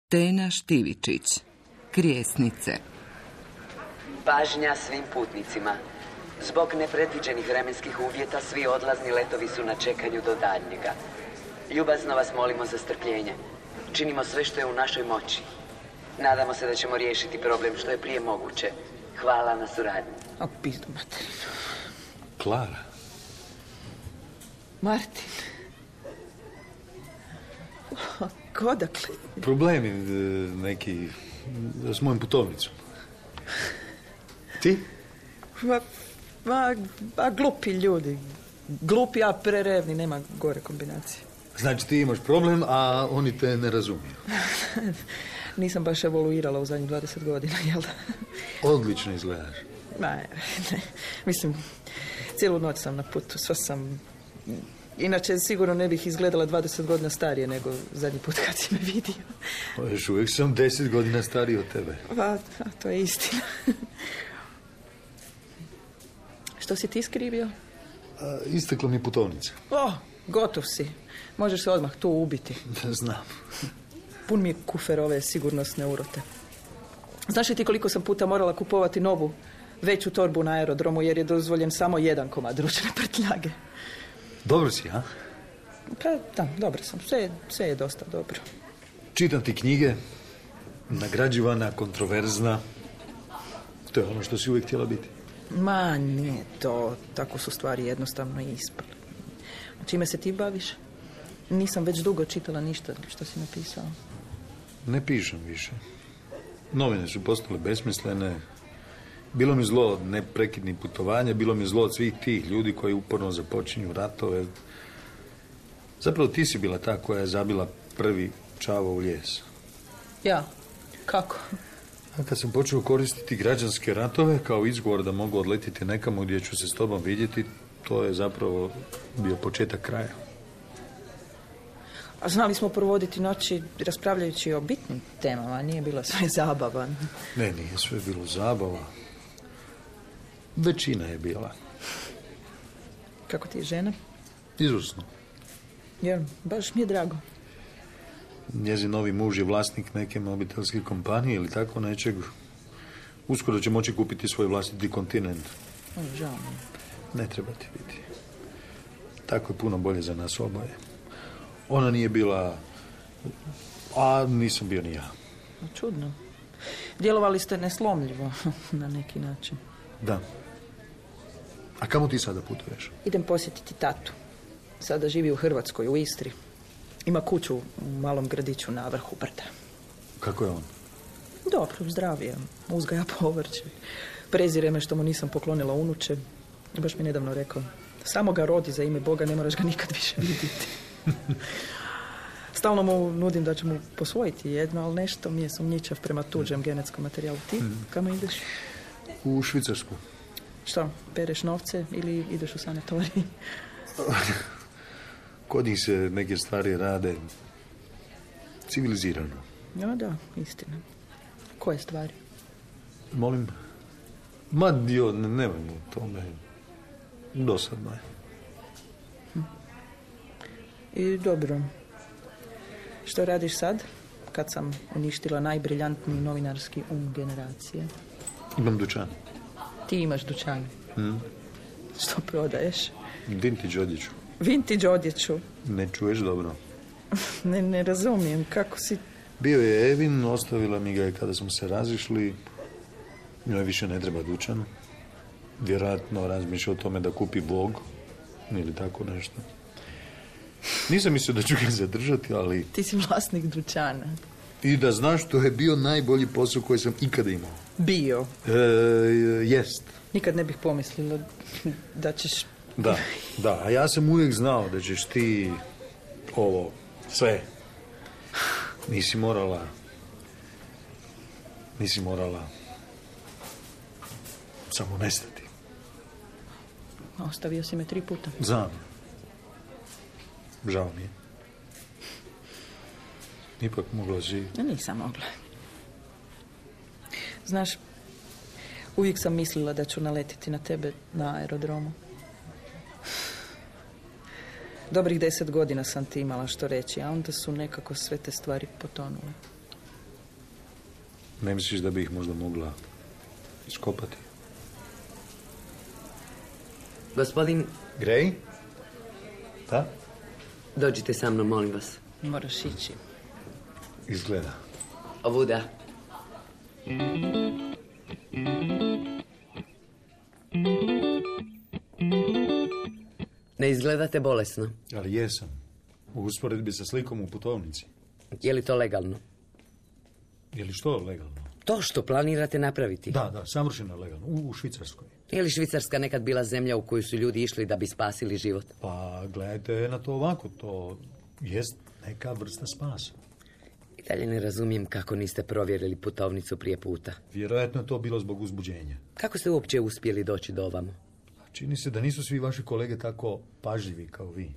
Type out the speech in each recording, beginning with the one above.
Tena Štivičić, Krijesnice. Pažnja svim putnicima. Zbog nepredviđenih vremenskih uvjeta svi odlazni letovi su na čekanju do daljnjega. Ljubazno vas molimo za strpljenje. Činimo sve što je u našoj moći. Nadamo se da ćemo riješiti problem što je prije moguće. Hvala na suradnji. O, pizdu materinu. Klara. Martin. Odakle? Problemi neki s mojim putovnicom. Ti? Glupi ljudi. Glupi, a prerevni, nema gore kombinacije. Znači ti imaš problem, a oni te ne razumiju. Nisam baš evoluirala u zadnjih 20 godina, jel da? Odlično izgledaš. Ne. Mislim, cijelu noć sam na putu, sva sam... Inače, sigurno ne bih izgledala 20 godina starije nego zadnji put kad si me vidio. Još uvijek sam 10 godina stariji od tebe. To je istina. Što si ti skrivio? Istekla mi putovnica. Gotov si. Možeš se odmah tu ubiti. Znam. Pun mi je kufer ove sigurnosne urote. Znaš li ti koliko sam puta morala kupovati novu, veću torbu na aerodromu jer je dozvoljen samo jedan komad ručne prtljage? Dobro si, a? Pa da, dobro sam. Sve je dosta dobro. Čitam ti knjige, nagrađivana, kontroverzna. To je ono što si uvijek htjela biti. Ma, nije to. Tako su stvari jednostavno ispale. Čime se ti baviš? Nisam već dugo čitala ništa što si napisao. Ne pišem više. Novine su postale besmislene. Bilo mi zlo od neprekidnih putovanja, bilo mi zlo od svih tih ljudi koji uporno započinju ratove. Zapravo ti si bila ta koja je zabila prvi čavao u lijes. Ja? Kako? A kad sam počeo koristiti građanske ratove kao izgovor da mogu odletiti nekamo gdje ću se s tobom vidjeti, to je zapravo bio početak kraja. A znali smo provoditi noći raspravljajući o bitnim temama, nije bilo sve zabava. Ne, nije sve bilo zabava. Većina je bila. Kako ti je žena? Izvrsno. Jer, baš mi je drago. Njezin novi muž je vlasnik neke mobitelske kompanije ili tako nečeg. Uskoro će moći kupiti svoj vlastiti kontinent. Žao mi. Ne treba ti biti. Tako je puno bolje za nas oboje. Ona nije bila, a nisam bio ni ja. Čudno. Djelovali ste neslomljivo na neki način. Da. A kamo ti sada putuješ? Idem posjetiti tatu. Sada živi u Hrvatskoj, u Istri. Ima kuću u malom gradiću na vrhu brda. Kako je on? Dobro, zdrav je. Uzgaja povrće. Prezire me što mu nisam poklonila unuče. Baš mi nedavno rekao, samo ga rodi za ime Boga, ne moraš ga nikad više vidjeti. Stalno mu nudim da ću mu posvojiti jedno, ali nešto mi je sumnjičav prema tuđem genetskom materijalu. Ti, kamo ideš? U Švicarsku. Što, pereš novce ili ideš u sanatorij? Kod njih se neke stvari rade civilizirano. Ja, da, istina. Koje stvari? Molim? Ma dio, nemoj mu tome. Dosadno je. I dobro. Što radiš sad, kad sam uništila najbriljantniji novinarski generacije? Imam dućan. Ti imaš dućan? Što prodaješ? Vintage odjeću. Vintage odjeću? Ne čuješ dobro. Ne razumijem, kako si... Bio je Evin, ostavila mi ga je kada smo se razišli. Njoj više ne treba dućan. Vjerojatno razmišlja o tome da kupi Bog ili tako nešto. Nisam mislio da ću ga zadržati, ali... Ti si vlasnik dućana. I da znaš, to je bio najbolji posao koji sam ikada imao. Bio? Jest. Nikad ne bih pomislila da ćeš... Da, a ja sam uvijek znao da ćeš ti ovo, sve. Nisi morala samo nestati. Ostavio si me 3 puta. Znam. Žao mi je. Ipak mogla si... Nisam mogla. Znaš, uvijek sam mislila da ću naletiti na tebe na aerodromu. Dobrih 10 godina sam ti imala što reći, a onda su nekako sve te stvari potonule. Ne misliš da bi ih možda mogla iskopati? Gospodin, Grej? Da? dođite sa mnom, molim vas. Moraš ići. Izgleda. Ovuda. Ne izgledate bolesno. Ali jesam. U usporedbi sa slikom u putovnici. Je li to legalno? Je li što legalno? To što planirate napraviti. Da, savršeno legalno. U Švicarskoj. Je li Švicarska nekad bila zemlja u koju su ljudi išli da bi spasili život? Pa gledajte na to ovako. To jest neka vrsta spasa. I dalje ne razumijem kako niste provjerili putovnicu prije puta. Vjerojatno je to bilo zbog uzbuđenja. Kako ste uopće uspjeli doći do ovamo? Čini se da nisu svi vaši kolege tako pažljivi kao vi.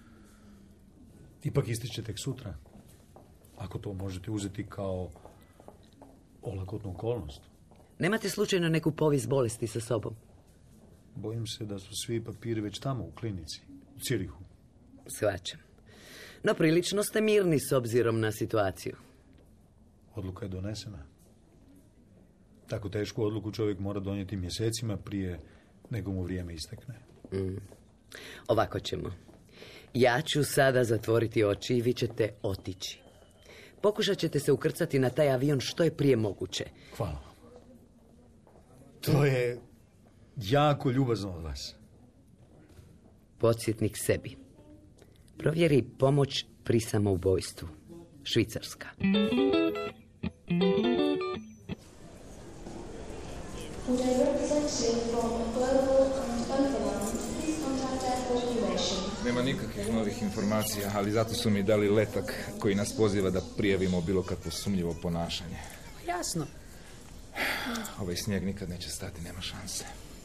Ipak ističe tek sutra. Ako to možete uzeti kao olakotnu okolnost. Nemate slučajno neku povijest bolesti sa sobom? Bojim se da su svi papiri već tamo u klinici, u Cirihu. Shvaćam. No prilično ste mirni s obzirom na situaciju. Odluka je donesena. Tako tešku odluku čovjek mora donijeti mjesecima prije nego mu vrijeme istekne. Ovako ćemo. Ja ću sada zatvoriti oči i vi ćete otići. Pokušat ćete se ukrcati na taj avion što je prije moguće. Hvala vam. To je jako ljubazno od vas. Podsjetnik sebi. Provjeri pomoć pri samoubojstvu. Švicarska. Nema nikakvih novih informacija, ali zato su mi dali letak koji nas poziva da prijavimo bilo kakvo sumnjivo ponašanje. Jasno. Ovaj snijeg nikad neće stati, nema šanse.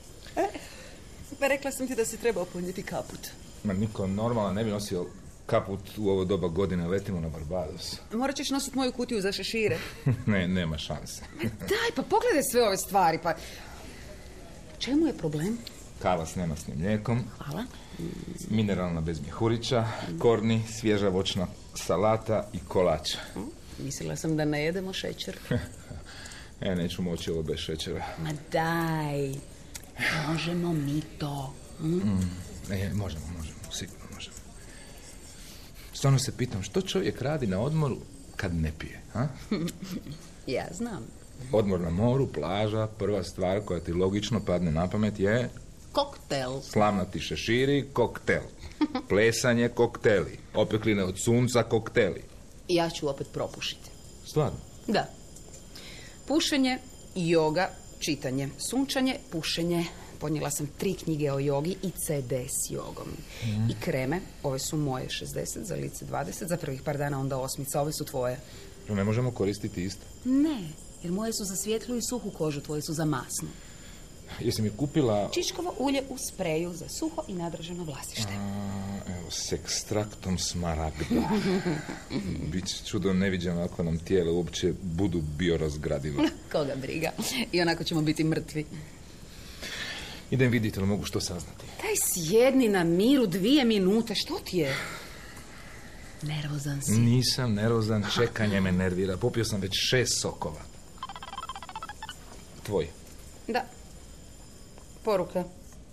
Pa rekla sam ti da si trebao ponijeti kaput. Ma niko normalan ne bi nosio kaput u ovo doba godine, letimo na Barbados. Morat ćeš nositi moju kutiju za šešire. Ne, nema šanse. Daj, pa pogledaj sve ove stvari, pa... Čemu je problem? Kava s nemasnim mlijekom. Hvala. Mineralna bez mjehurića, korni, svježa voćna salata i kolača. Mislila sam da ne jedemo šećer. Neću moći ovo bez šećera. Ma daj, možemo mi to. Možemo, sigurno možemo. Stvarno se pitam, što čovjek radi na odmoru kad ne pije, a? Ja znam. Odmor na moru, plaža, prva stvar koja ti logično padne na pamet je... Koktel. Slavnati šeširi, koktel. Plesanje, kokteli. Opekline od sunca, kokteli. Ja ću opet propušiti. Stvarno? Da. Pušenje, joga, čitanje. Sunčanje, pušenje. Ponijela sam 3 knjige o jogi i CD s jogom. I kreme, ove su moje 60, za lice 20, za prvih par dana onda 8, ove su tvoje. Ne možemo koristiti isto? Ne, jer moje su za svijetlu i suhu kožu, tvoje su za masnu. Jesi mi kupila... Čičkovo ulje u spreju za suho i nadraženo vlasište. Evo, s ekstraktom smaragda. Biće čudo neviđeno ako nam tijela uopće budu biorazgradiva. Koga briga. I onako ćemo biti mrtvi. Idem vidjeti, ali mogu što saznati. Daj sjedni na miru 2 minute, što ti je? Nervozan si. Nisam nervozan, čekanje me nervira. Popio sam već 6 sokova. Tvoj. Da. Poruka.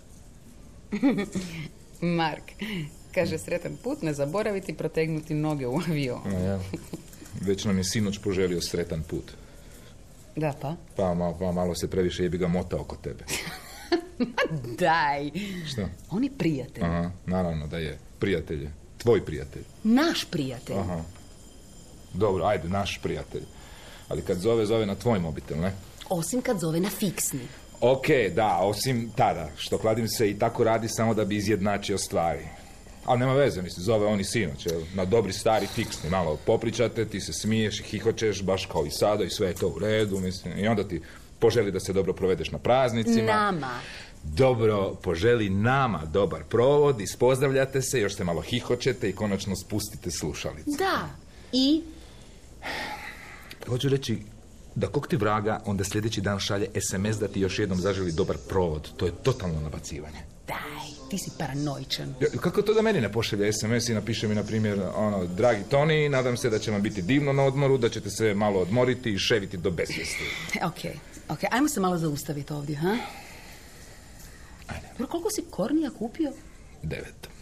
Mark, kaže sretan put, ne zaboraviti protegnuti noge u avionu. Ja. Već nam je sinoć poželio sretan put. Da, pa? Pa malo se previše jebi ga mota oko tebe. Daj. Što? On je prijatelj. Aha, naravno da je. Prijatelj je. Tvoj prijatelj. Naš prijatelj. Aha. Dobro, ajde, naš prijatelj. Ali kad zove na tvoj mobitel, ne? Osim kad zove na fiksni. Ok, da, osim tada, što kladim se i tako radi samo da bi izjednačio stvari. Ali nema veze, mislim, zove on i sinoć, na dobri stari fiksni, malo popričate, ti se smiješ i hihoćeš, baš kao i sada i sve je to u redu, mislim, i onda ti poželi da se dobro provedeš na praznicima. Nama. Dobro, poželi nama dobar provod, ispozdravljate se, još se malo hihoćete i konačno spustite slušalice. Da, i? Hoću reći da kog ti vraga, onda sljedeći dan šalje SMS da ti još jednom zaželi dobar provod. To je totalno nabacivanje. Daj, ti si paranoičan. Kako to da meni ne pošalje SMS i napiše mi, na primjer, dragi Toni, nadam se da će vam biti divno na odmoru, da ćete se malo odmoriti i ševiti do besvijesti. Ok, ajmo se malo zaustaviti ovdje, ha? Ajde. Pero koliko si kornija kupio? 9.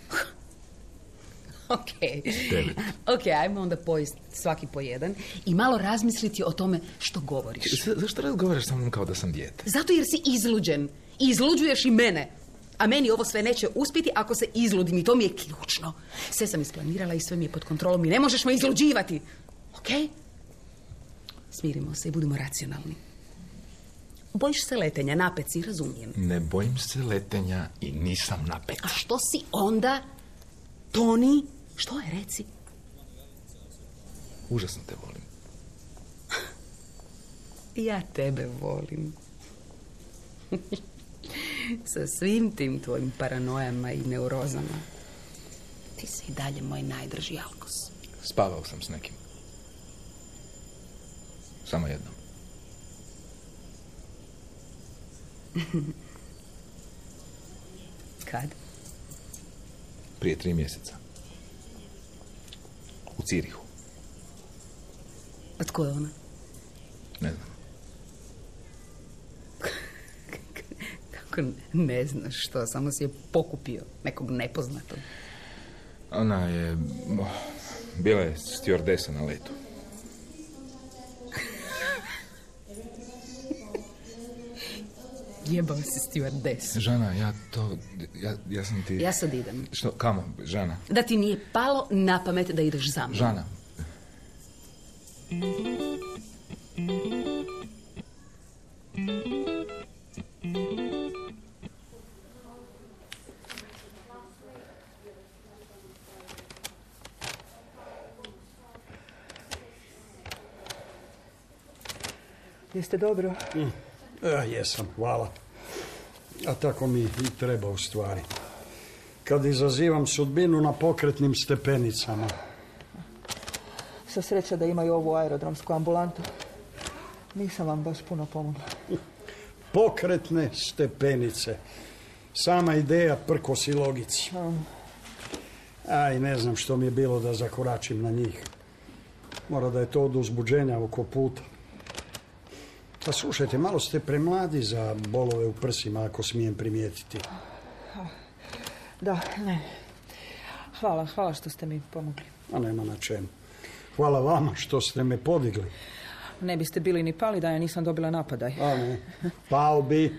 Ok, ajmo onda pojesti svaki po jedan i malo razmisliti o tome što govoriš. Zašto razgovaraš sa mnom kao da sam dijete? Zato jer si izluđen. I izluđuješ i mene. A meni ovo sve neće uspjeti ako se izludim i to mi je ključno. Sve sam isplanirala i sve mi je pod kontrolom i ne možeš me izluđivati. Ok? Smirimo se i budimo racionalni. Bojiš se letenja, napet si, razumijem. Ne bojim se letenja i nisam napet. A što si onda? Toni? Što je, reci? Užasno te volim. Ja tebe volim. Sa svim tim tvojim paranojama i neurozama. Ti si i dalje moj najdrži alkos. Spavao sam s nekim. Samo jednom. Kad? Prije 3 mjeseca. U Cirihu. A tko je ona? Ne znam. Kako ne znaš što? Samo si je pokupio nekog nepoznatog. Ona je... bila je stewardesa na letu. Jebao si stewardess. Žana, ja sam ti... Ja sad idem. Što, kamo, Žana? Da ti nije palo na pamet da ideš za mnom. Žana. Jeste dobro? Jesam, hvala. A tako mi i treba u stvari. Kad izazivam sudbinu na pokretnim stepenicama. Sa sreća da imaju ovu aerodromsku ambulantu. Nisam vam baš puno pomogla. Pokretne stepenice. Sama ideja prkosi logici. Aj, ne znam što mi je bilo da zakoračim na njih. Mora da je to od uzbuđenja oko puta. Pa slušajte, malo ste premladi za bolove u prsima, ako smijem primijetiti. Da, ne. Hvala što ste mi pomogli. A nema na čemu. Hvala vama što ste me podigli. Ne biste bili ni pali da ja nisam dobila napadaj. A ne, pao bi.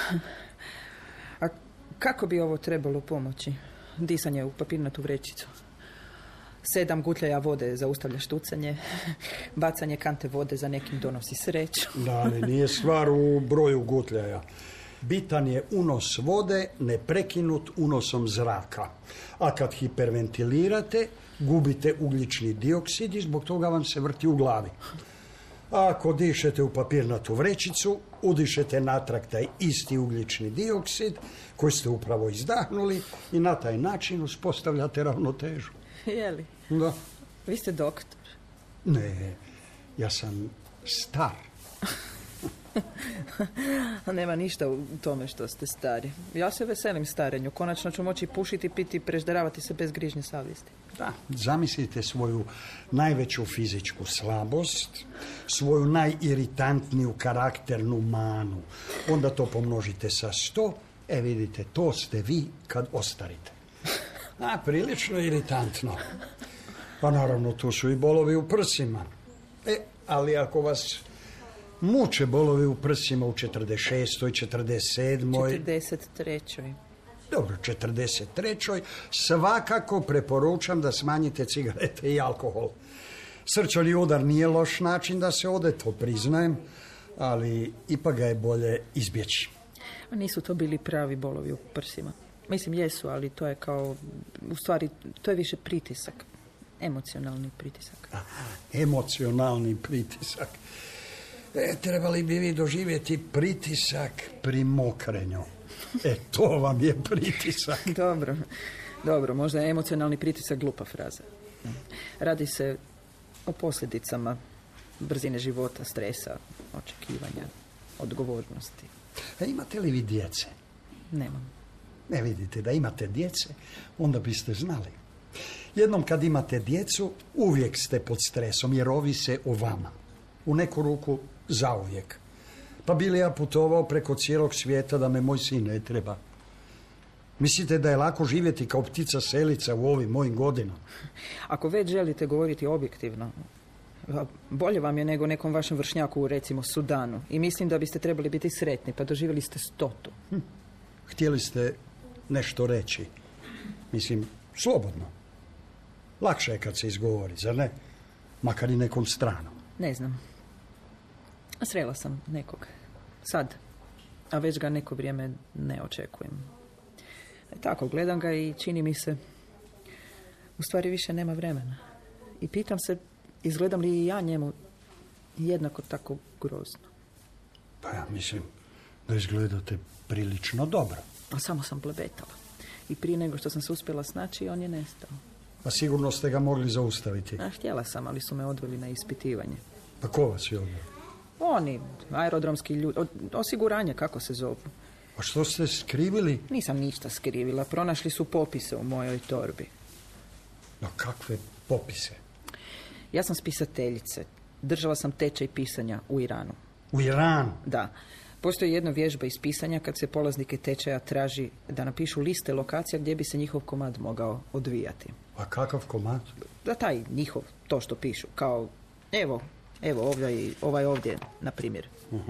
A kako bi ovo trebalo pomoći? Disanje u papirnatu vrećicu. 7 gutljaja vode zaustavlja štucanje. Bacanje kante vode za nekim donosi sreću. Da, ali nije stvar u broju gutljaja. Bitan je unos vode neprekinut unosom zraka. A kad hiperventilirate, gubite ugljični dioksid i zbog toga vam se vrti u glavi. A ako dišete u papirnatu vrećicu, udišete natrag taj isti ugljični dioksid koji ste upravo izdahnuli i na taj način uspostavljate ravnotežu. Jeli? Da. Vi ste doktor. Ne, ja sam star. Nema ništa u tome što ste stari. Ja se veselim starenju. Konačno ću moći pušiti, piti i prežderavati se bez grižnje savjesti. Da, zamislite svoju najveću fizičku slabost, svoju najiritantniju karakternu manu. Onda to pomnožite sa 100, vidite, to ste vi kad ostarite. A, prilično iritantno. Pa naravno, tu su i bolovi u prsima. Ali ako vas muče bolovi u prsima u 46. 47. 43. Dobro, 43. svakako preporučam da smanjite cigarete i alkohol. Srčani udar nije loš način da se ode, to priznajem, ali ipak ga je bolje izbjeći. Nisu to bili pravi bolovi u prsima. Mislim, jesu, ali to je kao, u stvari, to je više pritisak. Emocionalni pritisak. Aha, emocionalni pritisak. Trebali bi vi doživjeti pritisak pri mokrenju. To vam je pritisak. Dobro, možda je emocionalni pritisak glupa fraza. Radi se o posljedicama brzine života, stresa, očekivanja, odgovornosti. Imate li vi djece? Nemam. Ne vidite, da imate djece, onda biste znali. Jednom kad imate djecu, uvijek ste pod stresom, jer ovise o vama. U neku ruku zauvijek. Pa bi li ja putovao preko cijelog svijeta da me moj sin ne treba? Mislite da je lako živjeti kao ptica selica u ovim mojim godinama? Ako već želite govoriti objektivno, bolje vam je nego nekom vašem vršnjaku u, recimo, Sudanu. I mislim da biste trebali biti sretni, pa doživjeli ste 100. Htjeli ste nešto reći. Mislim, slobodno. Lakše je kad se izgovori, zar ne? Makar i nekom stranom. Ne znam. Srela sam nekog. Sad. A već ga neko vrijeme ne očekujem. Tako, gledam ga i čini mi se, u stvari više nema vremena. I pitam se, izgledam li i ja njemu jednako tako grozno. Pa ja mislim da izgledate prilično dobro. A samo sam blebetala. I prije nego što sam se uspjela snaći, on je nestao. Pa sigurno ste ga mogli zaustaviti. Htjela sam, ali su me odveli na ispitivanje. Pa ko vas je odveo? Oni, aerodromski ljudi, osiguranje, kako se zovu. A što ste skrivili? Nisam ništa skrivila, pronašli su popise u mojoj torbi. No kakve popise? Ja sam spisateljice. Držala sam tečaj pisanja u Iranu. U Iranu? Da. Postoji jedna vježba iz pisanja kad se polaznike tečaja traži da napišu liste lokacija gdje bi se njihov komad mogao odvijati. A kakav komad? Da, taj njihov, to što pišu. Kao, evo ovaj ovdje, na primjer.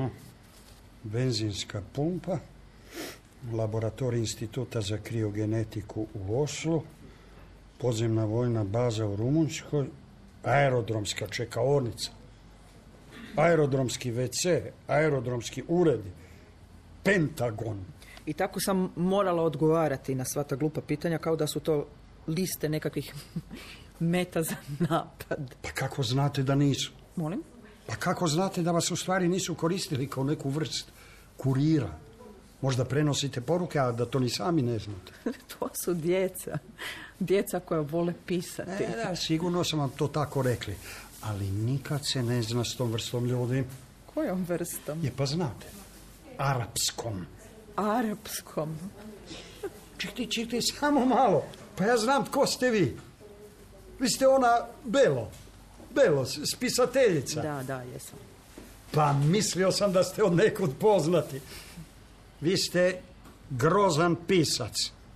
Benzinska pumpa, laboratorij Instituta za kriogenetiku u Oslu, podzemna vojna baza u Rumunjskoj, aerodromska čekaonica, aerodromski WC, aerodromski uredi, Pentagon. I tako sam morala odgovarati na sva ta glupa pitanja kao da su to liste nekakvih meta za napad. Pa kako znate da nisu? Molim? Pa kako znate da vas u stvari nisu koristili kao neku vrst kurira? Možda prenosite poruke, a da to ni sami ne znate. To su djeca. Djeca koja vole pisati. Da, sigurno sam vam to tako rekli. Ali nikad se ne zna s tom vrstom ljudi. Kojom vrstom? Je, pa znate. Arapskom. Arapskom? Čekajte, samo malo. Pa ja znam tko ste vi. Vi ste ona Belo, spisateljica. Da, jesam. Pa mislio sam da ste od nekud poznati. Vi ste grozan pisac.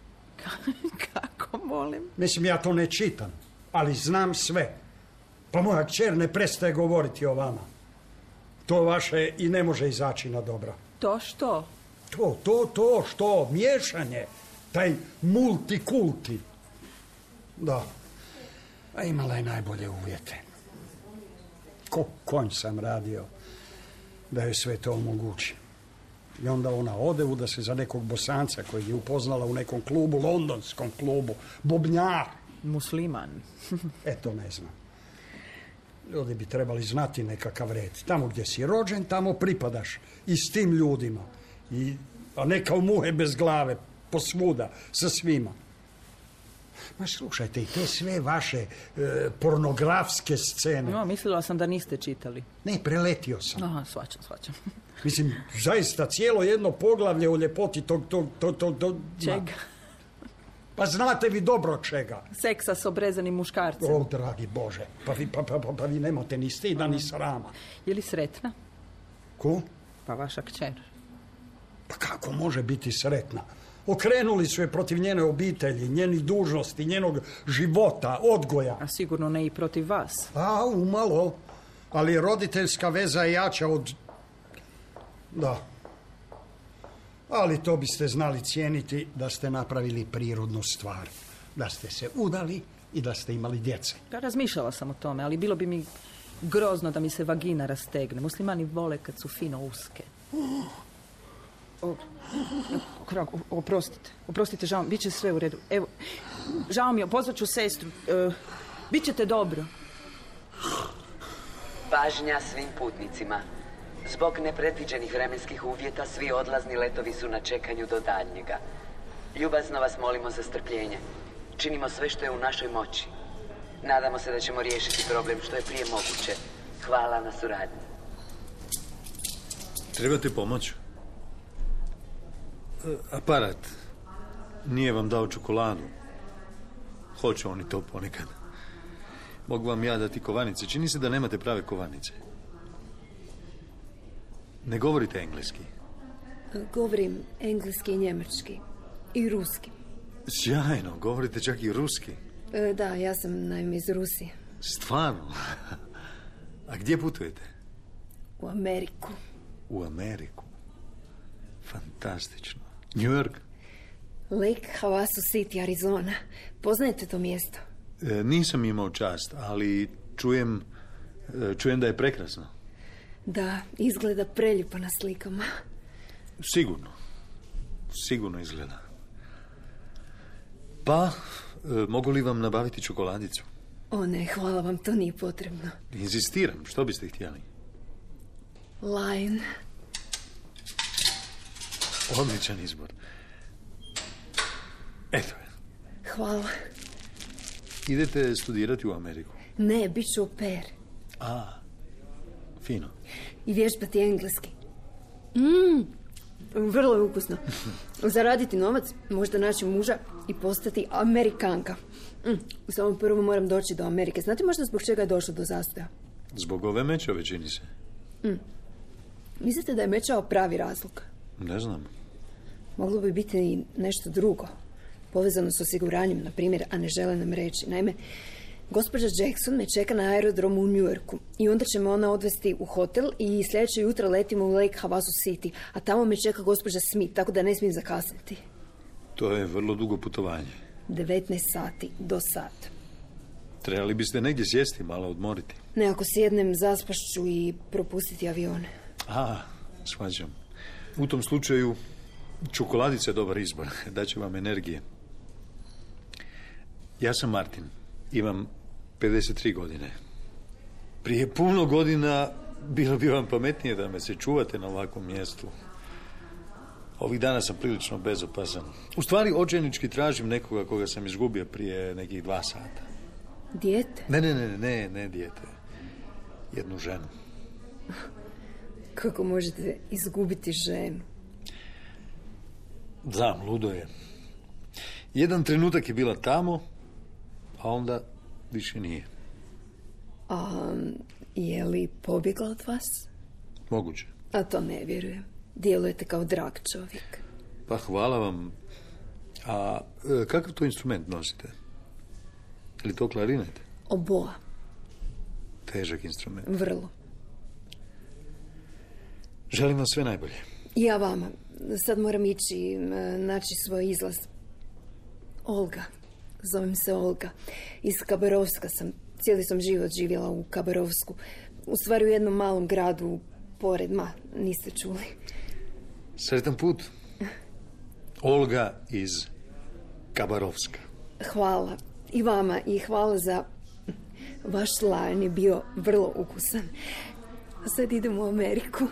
Kako, molim? Mislim, ja to ne čitam, ali znam sve. Pa moja kćer ne prestaje govoriti o vama. To vaše i ne može izaći na dobro. To što? To što? Miješanje. Taj multikulti. Da. A imala je najbolje uvjete. Ko konj sam radio da joj sve to omogući. I onda ona ode da se za nekog Bosanca koji je upoznala u nekom klubu, londonskom klubu, bubnjar. Musliman. Eto, ne znam. Ljudi bi trebali znati nekakav red. Tamo gdje si rođen, tamo pripadaš. I s tim ljudima. A ne kao muhe bez glave, posvuda, sa svima. Ma slušajte, i te sve vaše pornografske scene. No, mislila sam da niste čitali. Ne, preletio sam. Aha, shvaćam. Mislim, zaista, cijelo jedno poglavlje o ljepoti tog... Čega? Pa znate vi dobro čega. Seksa s obrezanim muškarcem. O, dragi Bože, pa vi nemate ni stida, ni srama. Je li sretna? Ko? Pa vaša kćer. Pa kako može biti sretna? Okrenuli su je protiv njene obitelji, njenih dužnosti, njenog života, odgoja. A sigurno ne i protiv vas. A, umalo. Ali roditeljska veza je jača od... Da. Ali to biste znali cijeniti da ste napravili prirodnu stvar. Da ste se udali i da ste imali djece. Pa razmišljala sam o tome, ali bilo bi mi grozno da mi se vagina rastegne. Muslimani vole kad su fino uske. Oprostite, žao mi, bit će sve u redu. Evo, žao mi, pozvat ću sestru. Bit ćete dobro. Pažnja svim putnicima. Zbog nepredviđenih vremenskih uvjeta, svi odlazni letovi su na čekanju do daljnjega. Ljubazno vas molimo za strpljenje. Činimo sve što je u našoj moći. Nadamo se da ćemo riješiti problem što je prije moguće. Hvala na suradnji. Trebate pomoć? Aparat. Nije vam dao čokoladu. Hoće oni to ponekad. Mogu vam ja dati kovanice. Čini se da nemate prave kovanice. Ne govorite engleski. Govorim engleski i njemački. I ruski. Sjajno, govorite čak i ruski. Da, ja sam naime iz Rusije. Stvarno? A gdje putujete? U Ameriku. U Ameriku. Fantastično. New York? Lake Havasu City, Arizona. Poznajete to mjesto? Nisam imao čast, ali čujem da je prekrasno. Da, izgleda preljepo na slikama. Sigurno izgleda. Pa, mogu li vam nabaviti čokoladicu? O ne, hvala vam, to nije potrebno. Inzistiram, što biste htjeli? Lion. Odličan izbor. Eto je. Hvala. Idete studirati u Ameriku? Ne, bit ću au pair. Fino. I vježbati engleski. Vrlo je ukusno. Zaraditi novac, možda naći muža i postati Amerikanka. Samo prvo moram doći do Amerike. Znate možda zbog čega je došlo do zastoja? Zbog ove mećave, čini se. Mislite da je mećao pravi razlog? Ne znam. Moglo bi biti i nešto drugo. Povezano s osiguranjem, na primjer, a ne žele nam reći. Naime, gospođa Jackson me čeka na aerodromu u New Yorku i onda će me ona odvesti u hotel i sljedeće jutro letimo u Lake Havasu City, a tamo me čeka gospođa Smith, tako da ne smijem zakasniti. To je vrlo dugo putovanje. 19 sati do sat. Trebali biste negdje sjesti, malo odmoriti. Ne, ako sjednem, zaspašću i propustiti avione. Shvaćam. U tom slučaju, čokoladica je dobar izbor. Daće vam energije. Ja sam Martin. Imam 53 godine. Prije puno godina bilo bi vam pametnije da me se čuvate na ovakvom mjestu. Ovih dana sam prilično bezopasan. U stvari, očajnički tražim nekoga koga sam izgubio prije nekih 2 sata. Dijete? Ne dijete. Jednu ženu. Kako možete izgubiti ženu? Znam, ludo je. Jedan trenutak je bila tamo, a onda više nije. Je li pobjegla od vas? Moguće. A to ne vjerujem. Djelujete kao drag čovjek. Pa hvala vam. A kakav to instrument nosite? Je li to klarinet? Oboa. Težak instrument. Vrlo. Želim vam sve najbolje. Ja vama. Sad moram ići naći svoj izlaz. Olga. Zovem se Olga. Iz Kabarovska sam. Cijeli sam život živjela u Kabarovsku. U stvari u jednom malom gradu pored. Niste čuli. Sretan put. Olga iz Kabarovska. Hvala. I vama. I hvala za... Vaš lion je bio vrlo ukusan. A sad idemo u Ameriku.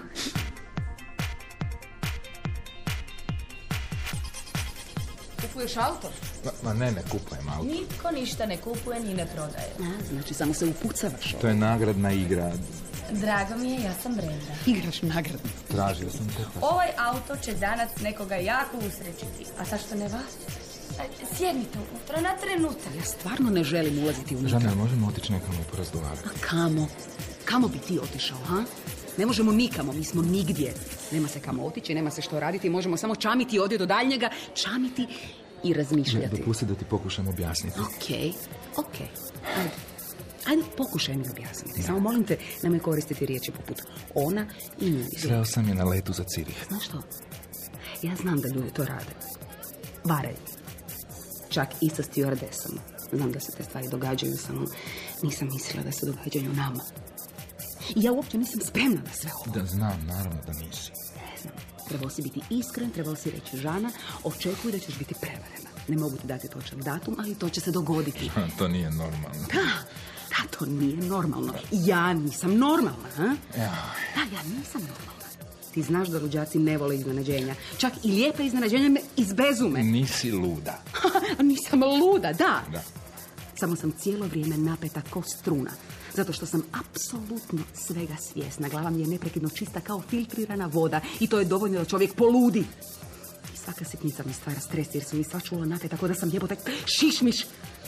Kupuješ auto? Ma ne kupujem auto. Nitko ništa ne kupuje ni ne prodaje. Znači samo se upucavaš. To je nagradna igra. Drago mi je, ja sam Brenda. Igraš nagradno. Tražio sam te. Ovaj auto će danas nekoga jako usrećiti. A zašto ne vas? Sjednite unutra na trenutak. Ja stvarno ne želim ulaziti unutra. Žana, možemo otići nekamo i porazgovarati? A kamo? Kamo bi ti otišao, ha? Ne možemo nikamo, mi smo nigdje. Nema se kamo otići, nema se što raditi, možemo samo čamiti ovdje do daljnjega, čamiti i razmišljati. Dopusti da ti pokušam objasniti. Ok. Ajde, pokušaj mi objasniti. Samo molim te, nemoj koristiti riječi poput ona i njih. Sreo sam je na letu za Cirih. Znaš što? Ja znam da ljudi to rade. Varaju. Čak i sa stewardesama. Znam da se te stvari događaju, samo nisam mislila da se događaju nama. I ja uopće nisam spremna na sve ovo. Da, znam, naravno da nisi. Ne znam. Trebao si biti iskren, trebao si reći Žana, očekuj da ćeš biti prevarena. Ne mogu ti dati točan datum, ali to će se dogoditi. To nije normalno. Da, to nije normalno. Ja nisam normalna, ha? Ja. Da, ja nisam normalna. Ti znaš da luđaci ne vole iznenađenja. Čak i lijepe iznenađenja me izbezume. Nisi luda. Nisam luda, da. Samo sam cijelo vrijeme napeta ko struna. Zato što sam apsolutno svega svjesna. Glava mi je neprekidno čista kao filtrirana voda. I to je dovoljno da čovjek poludi. I Svaka sitnica mi stvara stres jer su mi sva čula napet, tako da sam jebote šišmiš.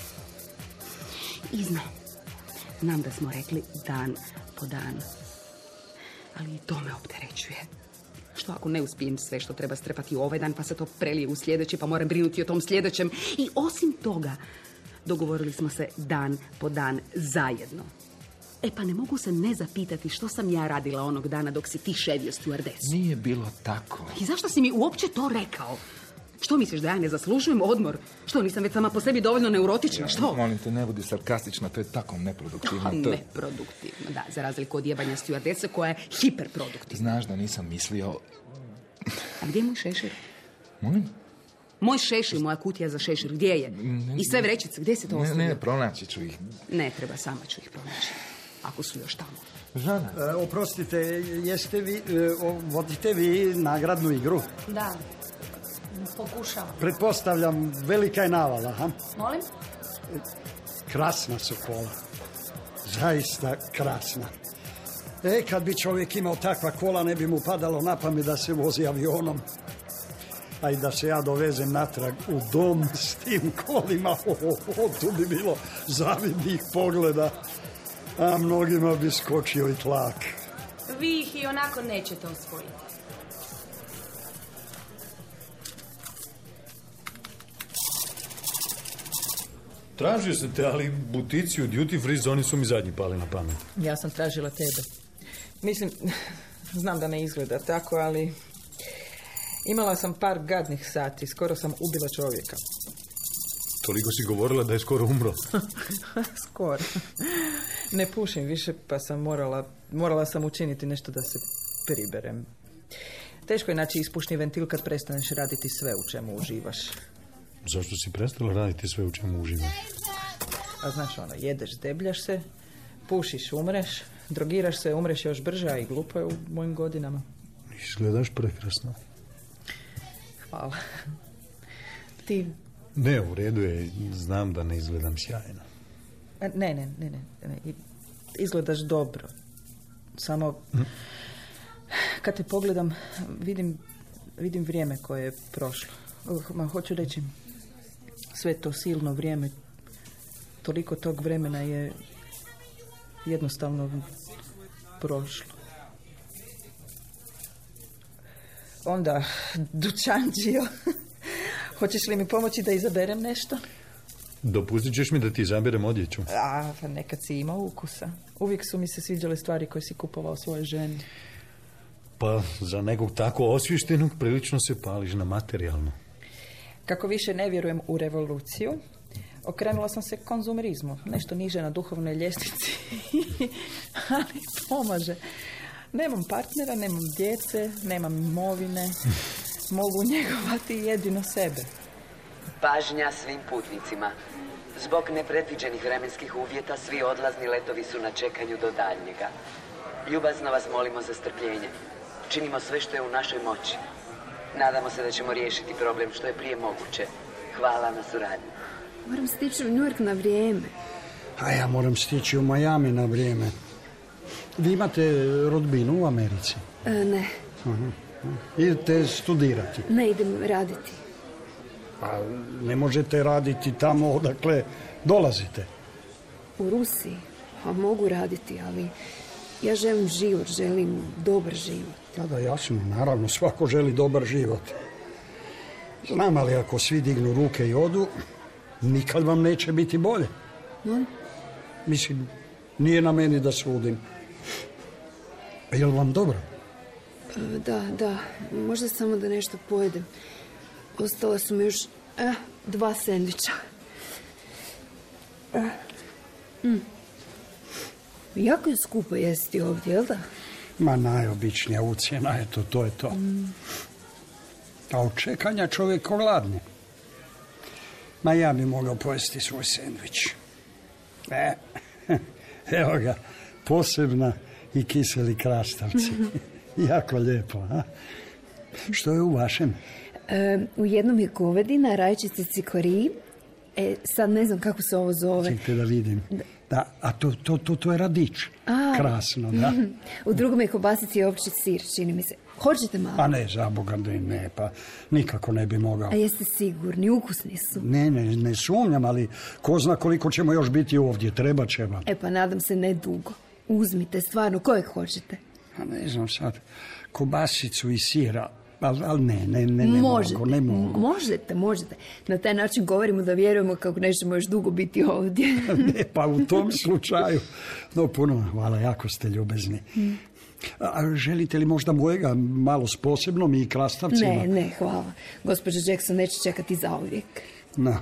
I znam da smo rekli dan po dan. Ali i to me opterećuje. Što ako ne uspijem sve što treba strepati u ovaj dan, pa se to prelije u sljedeći, pa moram brinuti o tom sljedećem. I osim toga, dogovorili smo se dan po dan zajedno. Pa ne mogu se ne zapitati što sam ja radila onog dana dok si ti ševio stjuardesu. Nije bilo tako. I zašto si mi uopće to rekao? Što misliš, da ja ne zaslužujem odmor? Što, nisam već sama po sebi dovoljno neurotična? Što? Molim te, ne budi sarkastična, to je tako neproduktivno. Neproduktivno, da, za razliku od jebanja stjuardese koja je hiperproduktivna. Znaš da nisam mislio... A gdje je moj šešir? Molim? Moj šešir, moja kutija za šešir, gdje je? I sve vrećice, gdje si to ostavio? Ne, pronaći ću ih. Ne treba, sama ću ih pronaći. Ako su još tamo. Žana. Oprostite, vodite vi nagradnu igru? Da, pokušavam. Pretpostavljam, velika je navala, ha? Molim? Krasna su kola. Zaista krasna. Kad bi čovjek imao takva kola, ne bi mu padalo na pamet da se vozi avionom. A i da se ja dovezem natrag u dom s tim kolima, tu bi bilo zavidnih pogleda. A mnogima bi skočio i tlak. Vi ih i onako nećete osvojiti. Tražio sam te, ali butici u duty free zoni su mi zadnji pali na pamet. Ja sam tražila tebe. Mislim, znam da ne izgleda tako, ali imala sam par gadnih sati. Skoro sam ubila čovjeka. Toliko si govorila da je skoro umro. Skoro. Ne pušim više, pa sam morala sam učiniti nešto da se priberem. Teško je naći ispušni ventil kad prestaneš raditi sve u čemu uživaš. Zašto si prestala raditi sve u čemu uživaš? A znaš ono, jedeš, debljaš se, pušiš, umreš, drogiraš se, umreš još brže, a i glupo je u mojim godinama. Izgledaš prekrasno. Hvala. Ti... Ne, u redu je, znam da ne izgledam sjajno. Ne. Izgledaš dobro. Samo kad te pogledam, vidim vrijeme koje je prošlo. Hoću reći, sve to silno vrijeme, toliko tog vremena je jednostavno prošlo. Onda, dućanđio, hoćeš li mi pomoći da izaberem nešto? Dopustit ćeš mi da ti izaberem odjeću? Pa nekad si imao ukusa. Uvijek su mi se sviđale stvari koje si kupovao svojoj ženi. Pa za nekog tako osvještenog prilično se pališ na materijalno. Kako više ne vjerujem u revoluciju, okrenula sam se konzumerizmu. Nešto niže na duhovnoj ljestvici. Ali pomaže. Nemam partnera, nemam djece, nemam imovine. Mogu njegovati jedino sebe. Pažnja svim putnicima. Zbog nepredviđenih vremenskih uvjeta, svi odlazni letovi su na čekanju do daljnjega. Ljubazno vas molimo za strpljenje. Činimo sve što je u našoj moći. Nadamo se da ćemo riješiti problem što je prije moguće. Hvala na suradnju. Moram stići u New York na vrijeme. A ja moram stići u Miami na vrijeme. Vi imate rodbinu u Americi? Ne. Idete studirati? Ne, idem raditi. Pa ne možete raditi tamo odakle dolazite. U Rusiji? Pa mogu raditi, ali ja želim život, želim dobar život. Da, jasno, naravno, svako želi dobar život. Znam, ali ako svi dignu ruke i odu, nikad vam neće biti bolje. Mislim, nije na meni da sudim. Je li vam dobro? Da, možda samo da nešto pojedem. Ostala su mi još 2 sendviča. Jako je skupo jesti ovdje, jel da? Ma najobičnija ucjena, eto, to je to. A od čekanja čovjek ogladni. Ma ja bi mogao pojesti svoj sendvič. Evo ga, posebna i kiseli krastavci. Jako lijepo, a? Što je u vašem? U jednom je govedina, rajčice, cikoriji. Sad ne znam kako se ovo zove. Čekajte da vidim. Da, a to je radič. Krasno, da. U drugom je kobasici i opći sir, čini mi se. Hoćete malo? Pa ne, za Boga, ne, pa nikako ne bi mogao. A jeste sigurni, ukusni su? Ne sumnjam, ali ko zna koliko ćemo još biti ovdje, treba će vam. Pa nadam se ne dugo. Uzmite, stvarno, kojeg hoćete? A ne znam sad, kobasicu i sira, ali ne mogu. Možete. Na taj način govorimo da vjerujemo kako nećemo još dugo biti ovdje. Ne, pa u tom slučaju. No, puno hvala, jako ste ljubezni. A želite li možda mojega malo s posebnom i krastavcima? Ne, hvala. Gospođa Jackson neće čekati zauvijek. Na.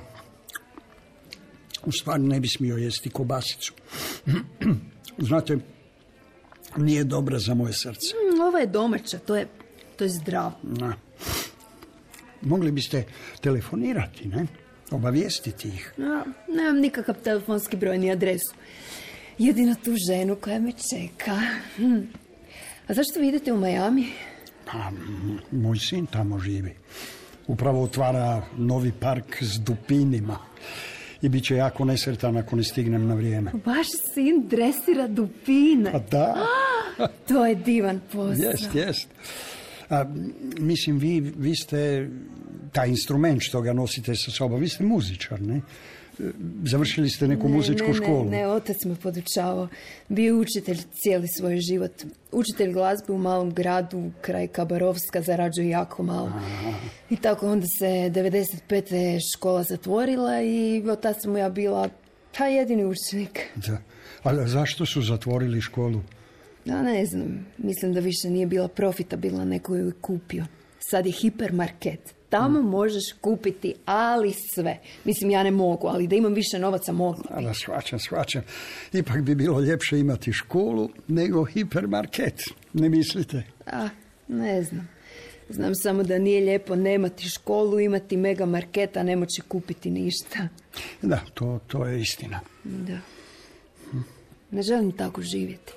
U stvari ne bi smio jesti kobasicu. Znate, nije dobra za moje srce. Ova je domaća, to je zdravo. Na. Mogli biste telefonirati, ne? Obavijestiti ih. Nemam nikakav telefonski broj ni adresu. Jedino tu ženu koja me čeka. A zašto vi idete u Miami? Pa, moj sin tamo živi. Upravo otvara novi park s dupinima. I bit će jako nesretan ako ne stignem na vrijeme. Vaš sin dresira dupine? Pa da. To je divan posao. Jest. Mislim, vi ste taj instrument što ga nosite sa sobom. Vi ste muzičar, ne? Završili ste neku muzičku školu. Ne, otac me podučavao. Bio je učitelj cijeli svoj život. Učitelj glazbe u malom gradu kraj Kabarovska, zarađuje jako malo. I tako onda se 95. škola zatvorila i od tada sam ja bila jedini učenik. Da. A zašto su zatvorili školu? Ne znam. Mislim da više nije bila profitabilna, neko ju je kupio. Sad je hipermarket. Tamo možeš kupiti, ali sve. Mislim, ja ne mogu, ali da imam više novaca mogla bi. Da, shvaćam. Ipak bi bilo ljepše imati školu nego hipermarket. Ne mislite? Ne znam. Znam samo da nije lijepo nemati školu, imati mega market, a ne moći kupiti ništa. Da, to je istina. Da. Ne želim tako živjeti.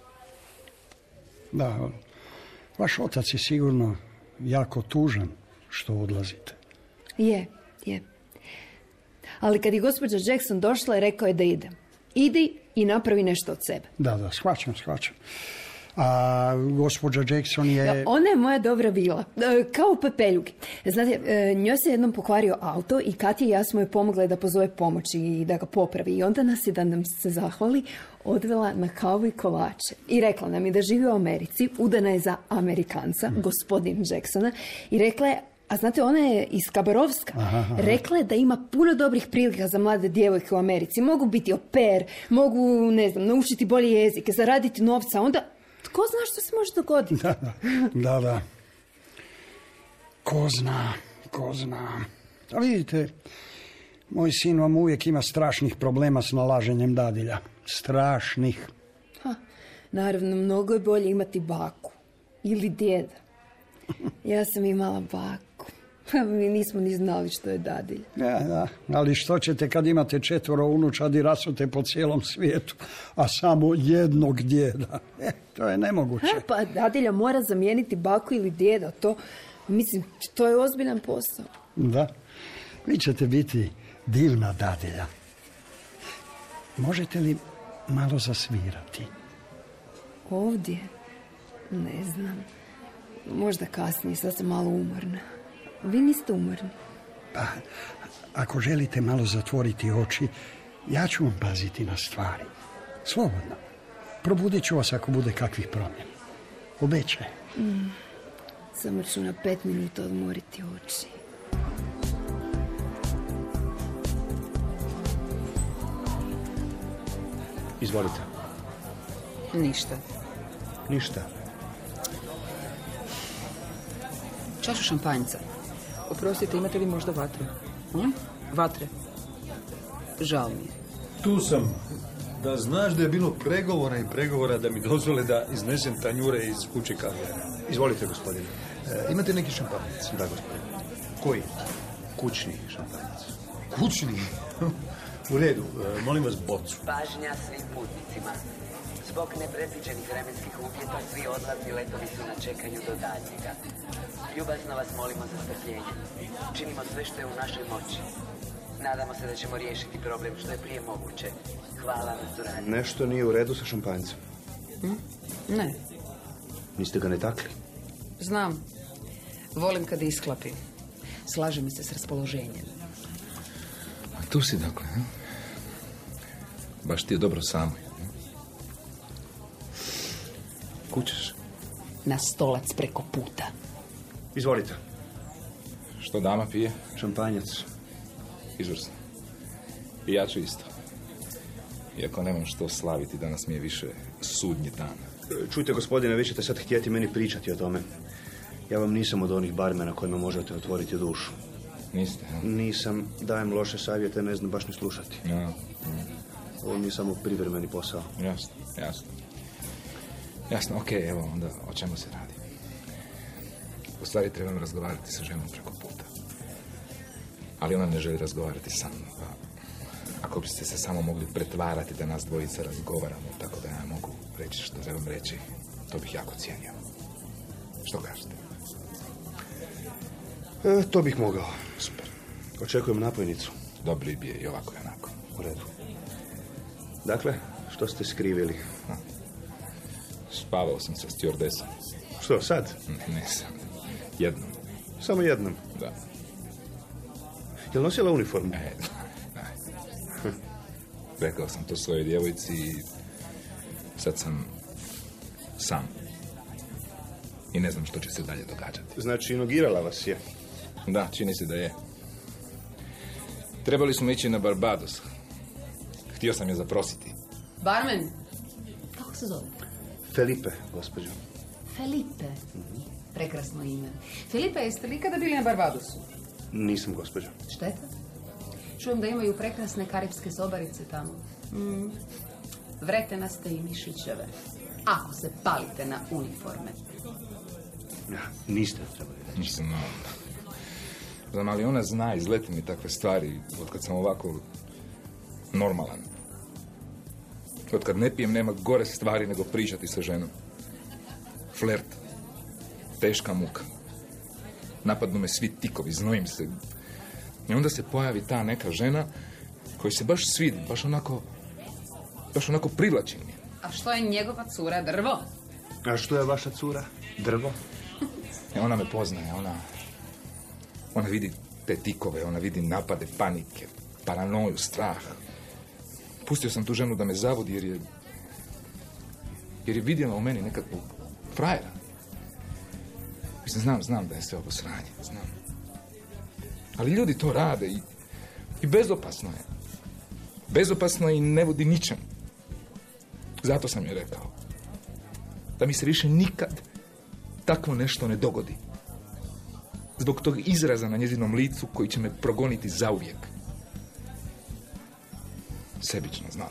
Da, vaš otac je sigurno jako tužan što odlazite. Je. Ali kad je gospođa Jackson došla i rekao je da idem. Idi i napravi nešto od sebe. Da, shvaćam. A gospođa Jackson je... Ona je moja dobra vila. Kao u Pepeljugi. Znate, njoj se jednom pokvario auto i Katja i ja smo joj pomogle da pozove pomoć i da ga popravi. I onda nas je, da nam se zahvali, odvela na kavu i kolače. I rekla nam je da živi u Americi, udana je za Amerikanca, gospodin Jacksona. I rekla je, a znate, ona je iz Kabarovska. Rekla je da ima puno dobrih prilika za mlade djevojke u Americi. Mogu biti au pair, mogu, naučiti bolje jezike, zaraditi novca. Onda, tko zna što se može dogoditi? Da. Ko zna. A vidite, moj sin vam uvijek ima strašnih problema s nalaženjem dadilja. Strašnih. Naravno, mnogo je bolje imati baku. Ili djeda. Ja sam imala baku. Mi nismo ni znali što je dadilja. Da. Ali što ćete kad imate 4 unučadi rasute po cijelom svijetu, a samo jednog djeda? To je nemoguće. Pa dadilja mora zamijeniti baku ili djeda. To je ozbiljan posao. Da. Vi ćete biti divna dadilja. Možete li malo zasvirati? Ovdje? Ne znam. Možda kasnije, sad sam malo umorna. Vi niste umorni? Pa, ako želite malo zatvoriti oči, ja ću vam paziti na stvari. Slobodno. Probudit ću vas ako bude kakvih promjena. Obećajem. Samo ću na 5 minuta odmoriti oči. Izvolite. Ništa. Čašu šampanjca. Oprostite, imate li možda vatre? Vatre. Žao mi je. Tu sam. Da znaš da je bilo pregovora da mi dozvole da iznesem tanjure iz kuće kavijara. Izvolite, gospodine. Imate neki šampanjac? Da, gospodine. Koji? Kućni šampanjac. Kućni? U redu. Molim vas bocu. Pažnja svim putnicima. Zbog nepredviđenih vremenskih uvjeta svi odlazni letovi su na čekanju do daljnjega. Ljubazno vas molimo za strpljenje. Činimo sve što je u našoj moći. Nadamo se da ćemo riješiti problem što je prije moguće. Hvala na suradnji. Nešto nije u redu sa šampanjcem. Ne, Niste ga ne takli? znam. Volim kad isklapi. Slaže mi se s raspoloženjem. A tu si dakle, ne? Baš ti je dobro samo. Kućeš? Na stolac preko puta. Izvolite. Što dama pije? Šampanjac. Izvrsno. I ja ću isto. Iako nemam što slaviti, danas mi je više sudnji dan. Čujte, gospodine, vi ćete sad htjeti meni pričati o tome. Ja vam nisam od onih barmena kojima možete otvoriti dušu. Niste, ja? Nisam, dajem loše savjete, ne znam baš ni slušati. Ja. Ovo mi je samo privremeni posao. Jasno, jasno. Jasno, okej, evo onda o čemu se radi. U stvari trebam razgovarati sa ženom preko puta. Ali ona ne želi razgovarati sa mnom, pa ako biste se samo mogli pretvarati da nas dvojica razgovaramo, tako da ja mogu reći što trebam reći, to bih jako cijenio. Što kažete? To bih mogao. Super. Očekujem napojnicu. Dobri bi je i ovako i onako. U redu. Dakle, što ste skrivili? Spavao sam sa stjuardesom. Što, sad? Nisam. Jednom. Samo jednom? Da. Jel nosila uniformu? Ne. Rekao sam to svojoj djevojci i sad sam sam. I ne znam što će se dalje događati. Znači, inogirala vas je? Da, čini se da je. Trebali smo ići na Barbados. Htio sam je zaprositi. Barmen, kako se zove? Felipe, gospođo. Felipe. Prekrasno ime. Felipe, jeste li ikada bili na Barbadosu? Nisam, gospođo. Šteta. Čujem da imaju prekrasne karipske sobarice tamo. Vretenaste i mišićeve. Ako se palite na uniforme. Ja, niste trebali reći. Nisam, no. Znam, ali ona zna, izleti mi takve stvari od kad sam ovako normalan. Od kad ne pijem nema gore stvari nego pričati sa ženom. Flert. Teška muka. Napadnu me svi tikovi, znojim se. I onda se pojavi ta neka žena koji se baš svidi, baš onako privlači mi. A što je njegova cura, drvo? A što je vaša cura? Drvo? Ona me poznaje, ona vidi te tikove, ona vidi napade, panike, paranoju, strah. Pustio sam tu ženu da me zavodi jer je vidjela u meni nekakvog frajera. Mislim, znam da je sve ovo sranje, znam. Ali ljudi to rade i bezopasno je. Bezopasno je i ne vodi ničem. Zato sam je rekao. Da mi se više nikad takvo nešto ne dogodi. Zbog tog izraza na njezinom licu koji će me progoniti zauvijek. Sebično, znam.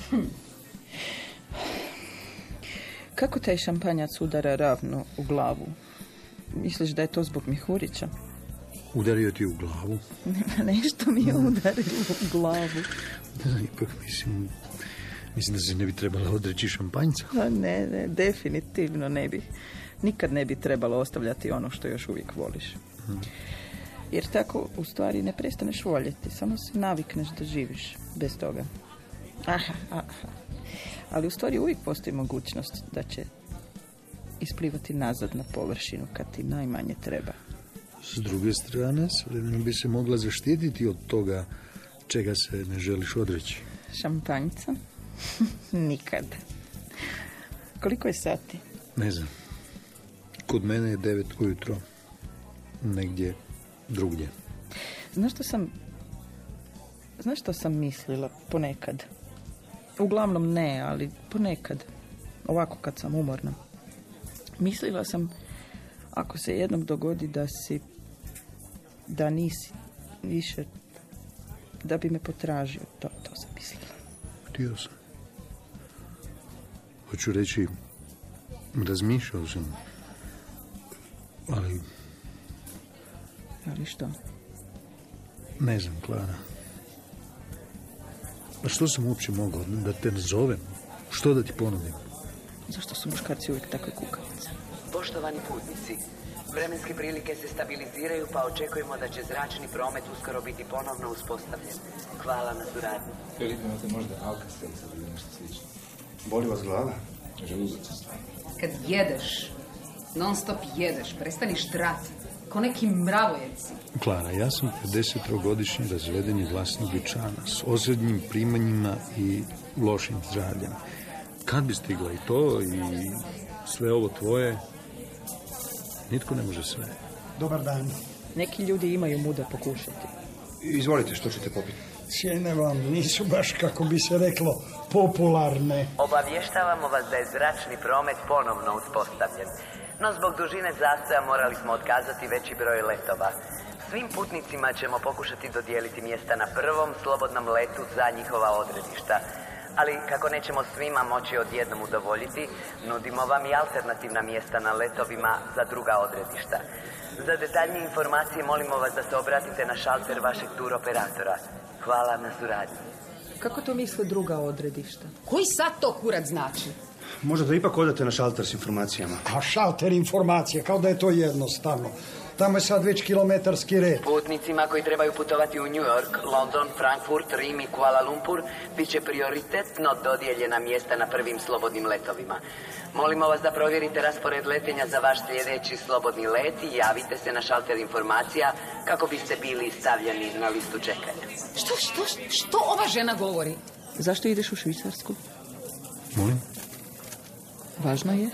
Kako taj šampanjac udara ravno u glavu? Misliš da je to zbog Mihurića? Udario ti u glavu? Nešto mi je udarilo u glavu. Ipak mislim da se ne bi trebala odreći šampanjca. Ne, definitivno ne bi. Nikad ne bi trebalo ostavljati ono što još uvijek voliš. Jer tako, u stvari, ne prestaneš voljeti. Samo se navikneš da živiš bez toga. Ali u stvari uvijek postoji mogućnost da će isplivati nazad na površinu kad ti najmanje treba. S druge strane, s vremenom bi se mogla zaštititi od toga čega se ne želiš odreći. Šampanjca? Nikad. Koliko je sati? Ne znam. Kod mene je 9 ujutro. Negdje drugdje. Znaš što sam mislila ponekad? Uglavnom ne, ali ponekad. Ovako kad sam umorna. Mislila sam, ako se jednom dogodi da nisi više, da bi me potražio. To sam mislila. Htio sam. Hoću reći, razmišljao sam. Ali što? Ne znam, Klara. A što sam uopće mogao? Da te nazovem? Što da ti ponudim? Zašto su muškarci uvijek takve kukavice? Poštovani putnici, Vremenske prilike se stabiliziraju, pa očekujemo da će zračni promet uskoro biti ponovno uspostavljen. Hvala na suradnji. Imate možda Alka-Seltzer ili nešto slično? Boli vas glava? Želuzac stvarno. Kad jedeš, non stop jedeš, prestani štrati, ko neki mravojeci. Klara, ja sam 50-godišnji razvedeni vlasnik dućana s ozrednjim primanjima i lošim zdravljem. Kad bi stigla i to i sve ovo tvoje, nitko ne može sve. Dobar dan. Neki ljudi imaju muda pokušati. Izvolite, što ćete popiti? Cijene vam nisu baš, kako bi se reklo, popularne. Obavještavamo vas da je zračni promet ponovno uspostavljen. No zbog dužine zastoja morali smo otkazati veći broj letova. Svim putnicima ćemo pokušati dodijeliti mjesta na prvom slobodnom letu za njihova odredišta. Ali kako nećemo svima moći odjednom udovoljiti, nudimo vam i alternativna mjesta na letovima za druga odredišta. Za detaljnije informacije molimo vas da se obratite na šalter vašeg tur operatora. Hvala na suradnji. Kako to misle druga odredišta? Koji sad to kurac znači? Možda da ipak odete na šalter s informacijama. A šalter informacije, kao da je to jednostavno. Tamo je sad već kilometarski red. Putnicima koji trebaju putovati u New York, London, Frankfurt, Rim i Kuala Lumpur bit će prioritetno dodijeljena mjesta na prvim slobodnim letovima. Molimo vas da provjerite raspored letenja za vaš sljedeći slobodni let i javite se na šalter informacija kako biste bili stavljeni na listu čekanja. Što ova žena govori? Zašto ideš u Švicarsku? Molim? Važno je?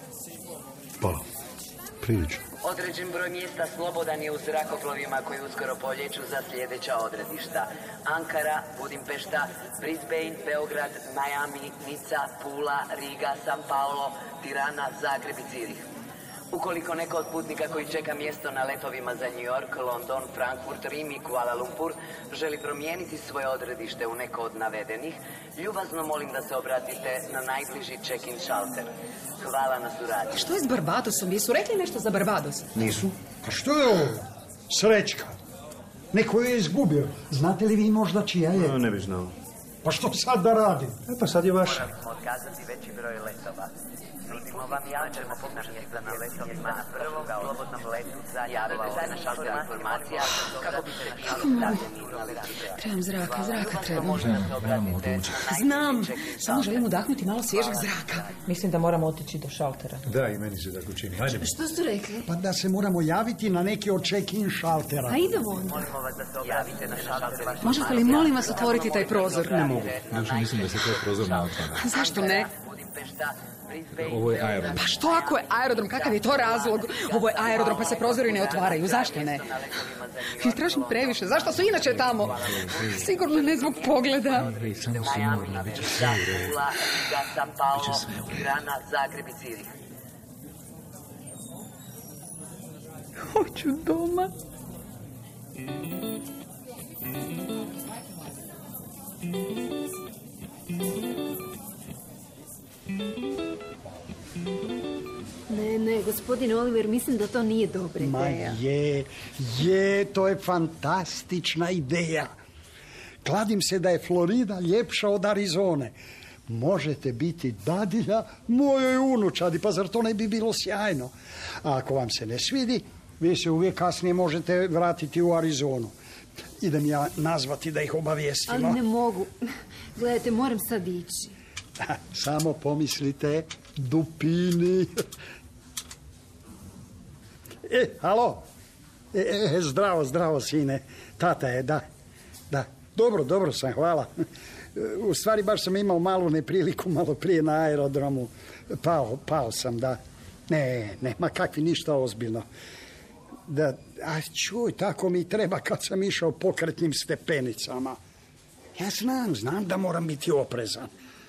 Pa, prilično. Određen broj mjesta slobodan je u zrakoplovima koji uskoro poljeću za sljedeća odredišta. Ankara, Budimpešta, Brisbane, Beograd, Miami, Nica, Pula, Riga, San Paolo, Tirana, Zagreb i Zürich. Ukoliko neko od putnika koji čeka mjesto na letovima za New York, London, Frankfurt, Rim i Kuala Lumpur želi promijeniti svoje odredište u neko od navedenih, ljubazno molim da se obratite na najbliži check-in šalter. Hvala na suradnji. Što je s Barbadosom? Jesu rekli nešto za Barbados? Nisu. A što je ovo? Srećka. Neko je izgubio. Znate li vi možda čija je? Ne bih znao. Pa što sad da radim? Pa sad je vaš. Morali smo otkazati veći broj letova. Nudimo vam ćemo mjesta na letovima na prvom slobodnom letu za javite se na šalter informacija kako biste bili stavljeni na letište. Trebam zraka trebam. Moramo odlučiti. Znam, samo želim udahnuti malo svježeg zraka. Mislim da moramo otići do šaltera. Da, i meni se tako čini. Hajde. Što su rekli? Pa da se moramo javiti na neki od check-in šaltera. A idemo onda. Molimo vas da se javite na šalter vašeg Možete li molim vas otvoriti taj prozor? Ne mogu. Znači, mislim da se to prozor ne otvara. Zašto ne? Ovo je aerodrom. Pa što ako je aerodrom? Kakav je to razlog? Ovo je aerodrom pa se prozori ne otvaraju. Zašto ne? Ja tražim previše. Zašto su inače tamo? Sigurno ne zbog pogleda. Samo se umorno, bit će sve u redu. San Paolo, Tirana, Zagreb i Zürich. Hoću doma. Ne, gospodin Oliver, mislim da to nije dobra ideja. Je, to je fantastična ideja. Kladim se da je Florida ljepša od Arizone. Možete biti dadilja mojoj unučadi, pa zar to ne bi bilo sjajno? A ako vam se ne svidi, vi se uvijek kasnije možete vratiti u Arizonu. Idem ja nazvati da ih obavijestimo. Ali ne mogu. Gledajte, moram sad ići. Samo pomislite, dupini. Halo. Zdravo, sine. Tata je, da. Dobro sam, hvala. U stvari, baš sam imao malu nepriliku malo prije na aerodromu. Pao sam, da. Ne, ma kakvi ništa ozbiljno. A čuj, tako mi treba kad sam išao pokretnim stepenicama. Ja znam da moram biti oprezan.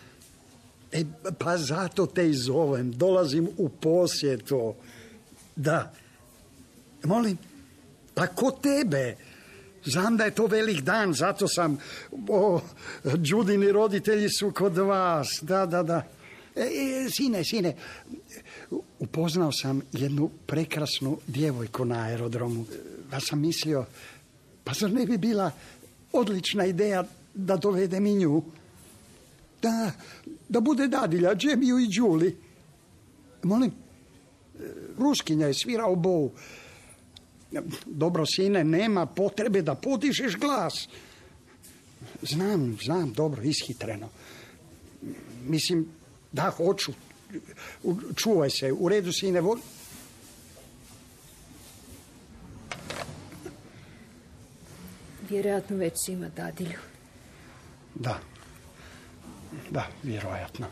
Pa zato te i zovem, dolazim u posjetu. Da. Molim, pa ko tebe? Znam da je to velik dan, zato sam... Đudini roditelji su kod vas, da. Sine, upoznao sam jednu prekrasnu djevojku na aerodromu. Pa sam mislio, pa zar ne bi bila odlična ideja da dovedem i nju? Da bude dadilja, Džemiju i Đuli. Molim? Ruskinja je svirao bovu. Dobro, sine, nema potrebe da podižeš glas. Znam, dobro, ishitreno. Mislim, da, hoću. Čuvaj se, u redu, sine, Vjerojatno već ima dadilju. Da, vjerojatno.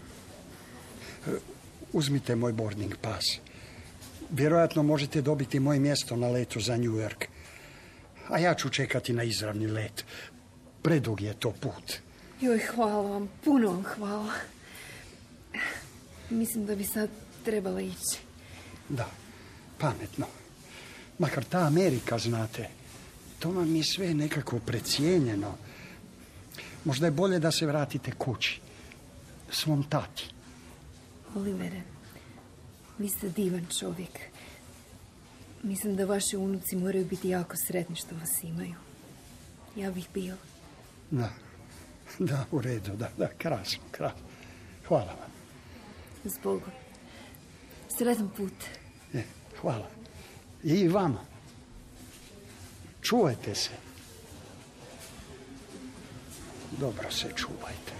Uzmite moj boarding pas. Vjerojatno možete dobiti moje mjesto na letu za New York. A ja ću čekati na izravni let. Predug je to put. Joj, hvala vam, puno vam hvala. Mislim da bi sad trebala ići. Da, pametno. Makar ta Amerika, znate, to vam je sve nekako precijenjeno. Možda je bolje da se vratite kući. Svom tati. Olivere, vi ste divan čovjek. Mislim da vaši unuci moraju biti jako sretni što vas imaju. Ja bih bila. Da, u redu, da, krasno. Hvala vam. Zbogom. Sretan put. Hvala. I vama. Čuvajte se. Dobro se čuvajte.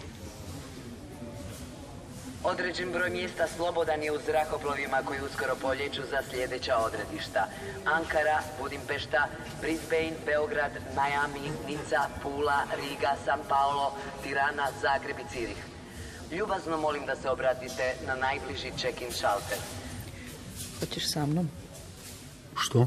Određen broj mjesta slobodan je u zrakoplovima koji uskoro poljeću za sljedeća odredišta. Ankara, Budimpešta, Brisbane, Beograd, Miami, Nica, Pula, Riga, San Paolo, Tirana, Zagreb i Cirih. Ljubazno molim da se obratite na najbliži check-in šalter. Hoćeš sa mnom? Što?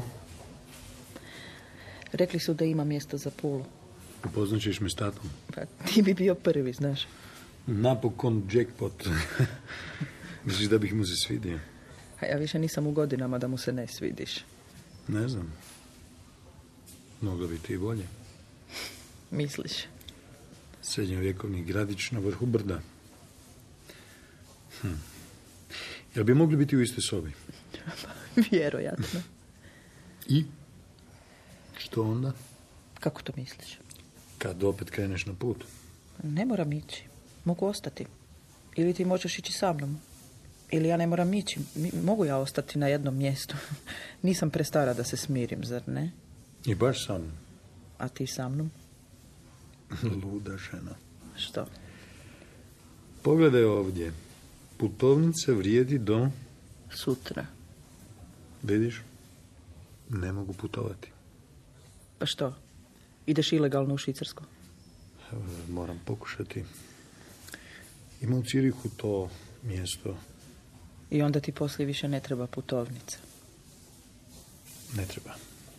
Rekli su da ima mjesto za Pulu. Upoznaćeš me s tatom? Pa ti bi bio prvi, znaš. Napokon jackpot. Misliš da bih mu se svidio? A ja više nisam u godinama da mu se ne svidiš. Ne znam. Moglo bi ti i bolje. Misliš? Srednjovjekovni gradić na vrhu brda. Jel bi mogli biti u istoj sobi? Vjerojatno. I? Što onda? Kako to misliš? Kad opet kreneš na put? Ne moram ići. Mogu ostati. Ili ti možeš ići sa mnom. Ili ja ne moram ići. Mogu ja ostati na jednom mjestu. Nisam prestara da se smirim, zar ne? I baš sa mnom. A ti sa mnom? Luda žena. Što? Pogledaj ovdje. Putovnica vrijedi do... Sutra. Vidiš? Ne mogu putovati. Pa što? Ideš ilegalno u Švicarsku? Moram pokušati. Ima u Cirihu to mjesto. I onda ti poslije više ne treba putovnica. Ne treba.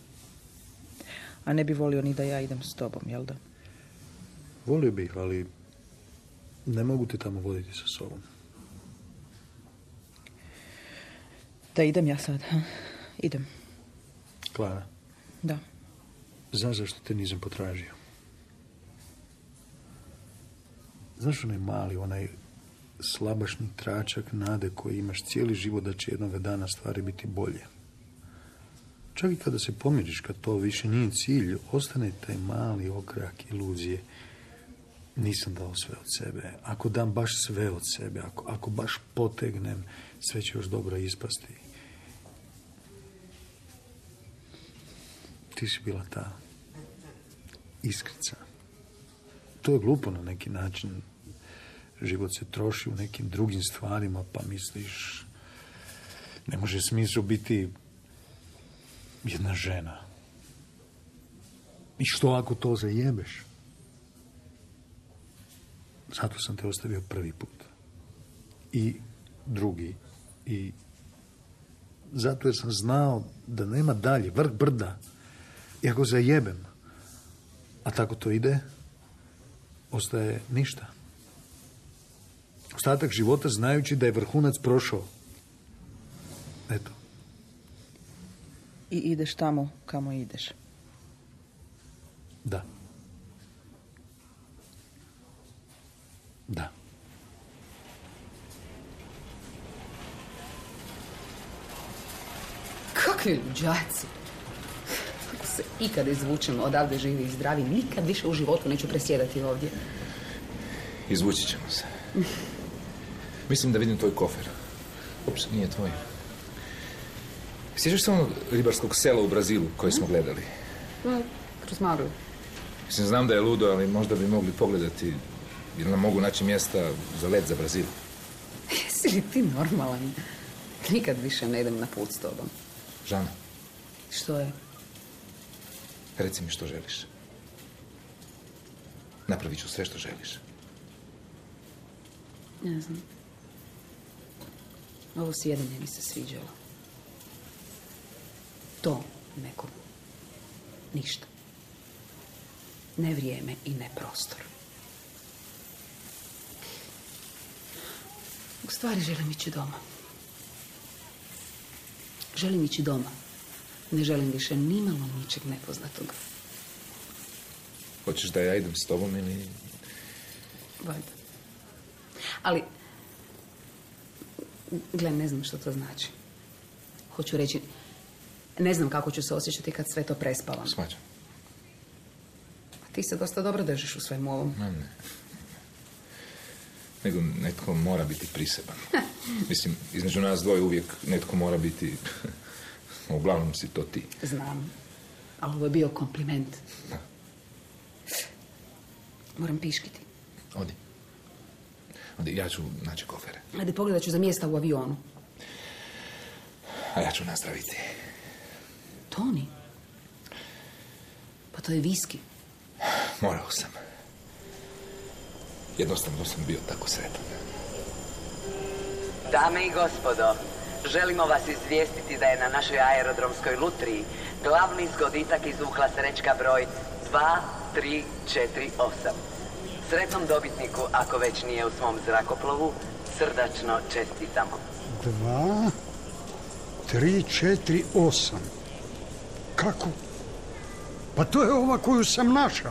A ne bi volio ni da ja idem s tobom, jel da? Volio bih, ali ne mogu te tamo voditi sa sobom. Da idem ja sad, ha? Idem. Klara? Da. Znaš zašto te nisam potražio? Znaš onaj mali, onaj slabašni tračak nade koji imaš cijeli život da će jednoga dana stvari biti bolje. Čak i kada se pomiriš, kad to više nije cilj, ostane taj mali okrak iluzije. Nisam dao sve od sebe. Ako dam baš sve od sebe, ako baš potegnem, sve će još dobro ispasti. Ti si bila ta iskrica. To je glupo na neki način. Život se troši u nekim drugim stvarima, pa misliš, ne može smisao biti jedna žena. I što ako to zajebeš? Zato sam te ostavio prvi put. I drugi. I zato jer sam znao da nema dalje, vrh brda. I ako zajebem, a tako to ide, ostaje ništa. Ostatak života znajući da je vrhunac prošao. Eto. I ideš tamo kamo ideš. Da. Da. Kakvi luđaci. Ako se ikad izvučemo odavde živi i zdravi, nikad više u životu neću presjedati ovdje. Izvući ćemo se. Mislim da vidim tvoj kofer. Uopće nije tvoj. Sjećaš se onog ribarskog sela u Brazilu koji smo gledali? Kroz maglu. Mislim, znam da je ludo, ali možda bi mogli pogledati, jer nam mogu naći mjesta za let za Brazil. Jesi li ti normalan? Nikad više ne idem na put s tobom. Žana, Što je? reci mi što želiš. Napravit ću sve što želiš. Ne znam. Ovo sjedenje mi se sviđalo. To nekom. Ništa. Ne vrijeme i ne prostor. U stvari želim ići doma. Želim ići doma. Ne želim više nimalo ničeg nepoznatog. Hoćeš da ja idem s tobom ili... Valjda. Ali, gle, ne znam što to znači. Hoću reći, ne znam kako ću se osjećati kad sve to prespavam. Smađam. A ti se dosta dobro držiš u svemu ovom. Ma ne. Nego netko mora biti priseban. Mislim, između nas dvoje uvijek netko mora biti... Uglavnom si to ti. Znam. Ali ovo je bio kompliment. Da. Moram piškiti. Odi. Ja ću naći kofere. Ajde, pogledat ću za mjesta u avionu. A ja ću nazdraviti. Toni? Pa to je viski. Morao sam. Jednostavno sam bio tako sretan. Dame i gospodo, želimo vas izvijestiti da je na našoj aerodromskoj lutriji glavni zgoditak izvukla srećka broj 2348. Sretnom dobitniku, ako već nije u svom zrakoplovu, srdačno čestitamo. 2, 3, 4, 8. Kako? Pa to je ova koju sam našao.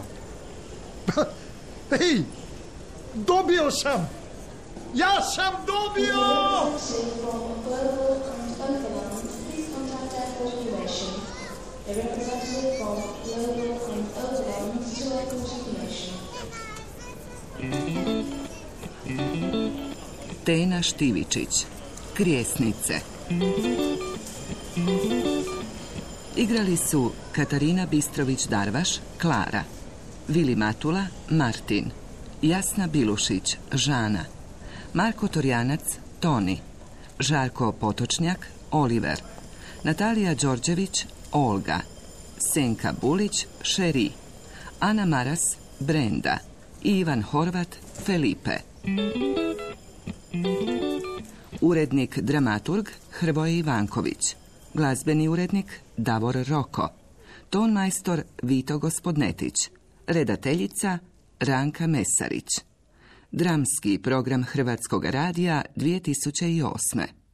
Ej, dobio sam! Ja sam dobio! Tena Štivičić, Krijesnice. Igrali su Katarina Bistrović-Darvaš, Klara, Vili Matula, Martin, Jasna Bilušić, Žana, Marko Torjanac, Toni, Žarko Potočnjak, Oliver, Natalija Đorđević, Olga, Senka Bulić, Šeri, Ana Maras, Brenda i Ivan Horvat, Felipe. Urednik dramaturg Hrvoje Ivanković, glazbeni urednik Davor Roko, tonmajstor Vito Gospodnetić, redateljica Ranka Mesarić. Dramski program Hrvatskog radija 2008.